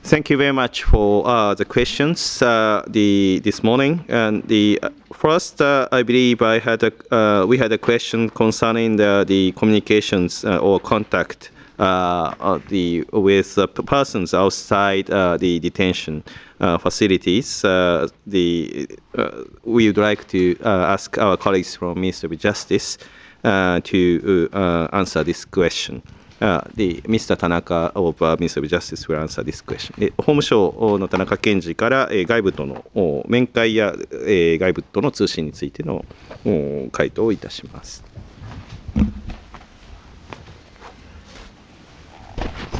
Thank you very much for the questions this morning. And the first, I believe we had a question concerning the communications or contact with persons outside the detention facilities. We would like to ask our colleagues from Ministry of Justice to answer this question. Mr. Tanaka of Ministry of Justice will answer this question. 法務省の田中検事から外部との面会や外部との通信についての回答をいたします。